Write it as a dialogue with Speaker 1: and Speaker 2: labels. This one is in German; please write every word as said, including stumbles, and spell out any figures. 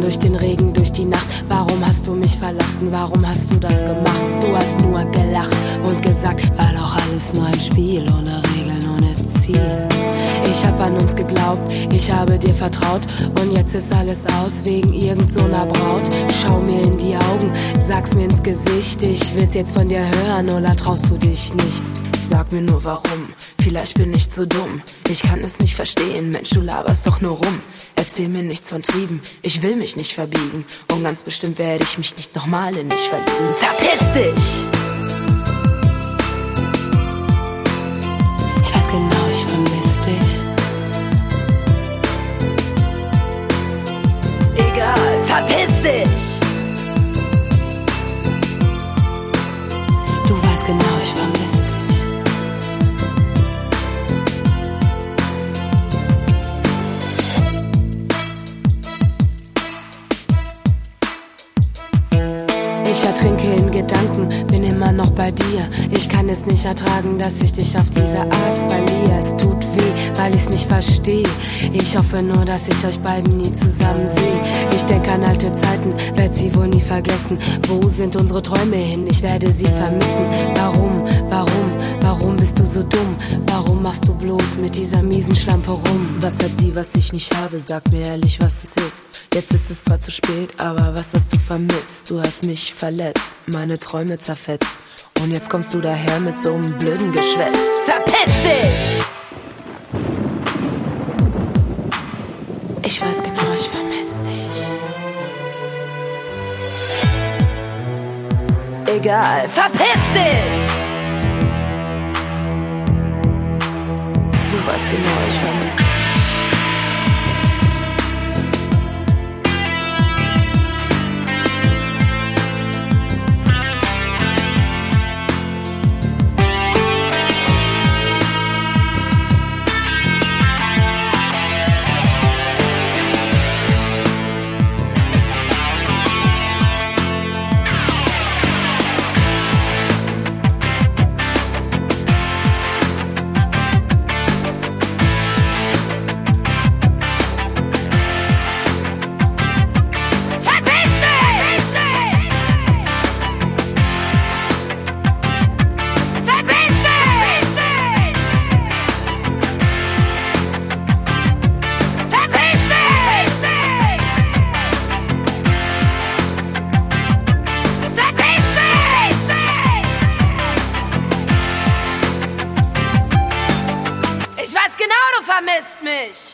Speaker 1: durch den Regen, durch die Nacht. Warum hast du mich verlassen? Warum hast du das gemacht? Du hast nur gelacht und gesagt, war doch alles nur ein Spiel, ohne Regeln, ohne Ziel. Ich hab an uns geglaubt, ich habe dir vertraut und jetzt ist alles aus wegen irgend so einer Braut. Schau mir in die Augen, sag's mir ins Gesicht, ich will's jetzt von dir hören oder traust du dich nicht? Sag mir nur warum, vielleicht bin ich zu dumm. Ich kann es nicht verstehen, Mensch, du laberst doch nur rum. Erzähl mir nichts von Trieben, ich will mich nicht verbiegen. Und ganz bestimmt werde ich mich nicht nochmal in dich verlieben. Verpiss dich! Ich weiß genau, ich vermiss dich. Egal, verpiss dich! Du weißt genau, ich vermiss dich. Ich ertrinke in Gedanken, bin immer noch bei dir. Ich kann es nicht ertragen, dass ich dich auf diese Art verliere. Es tut weh, weil ich's nicht verstehe. Ich hoffe nur, dass ich euch beiden nie zusammen sehe. Ich denke an alte Zeiten, werd sie wohl nie vergessen. Wo sind unsere Träume hin? Ich werde sie vermissen. Warum, warum, warum bist du so dumm? Warum machst du bloß mit dieser miesen Schlampe rum? Was hat sie, was ich nicht habe? Sag mir ehrlich, was es ist. Jetzt ist es zwar zu spät, aber was hast du vermisst? Du hast mich verletzt, meine Träume zerfetzt. Und jetzt kommst du daher mit so einem blöden Geschwätz. Verpiss dich! Ich weiß genau, ich vermiss dich. Egal, verpiss dich! Du weißt genau, ich vermiss dich.
Speaker 2: Vermisst mich!